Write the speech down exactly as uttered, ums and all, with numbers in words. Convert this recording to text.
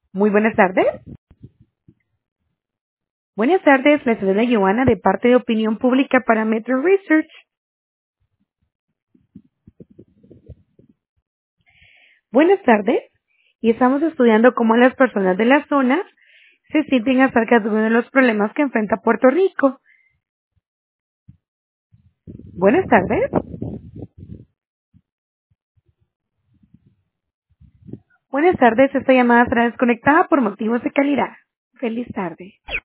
Muy buenas tardes. Buenas tardes, les saluda Joana de parte de Opinión Pública para Metro Research. Buenas tardes. Y estamos estudiando cómo las personas de la zona se sienten acerca de uno de los problemas que enfrenta Puerto Rico. Buenas tardes. Buenas tardes, esta llamada será desconectada por motivos de calidad. Feliz tarde.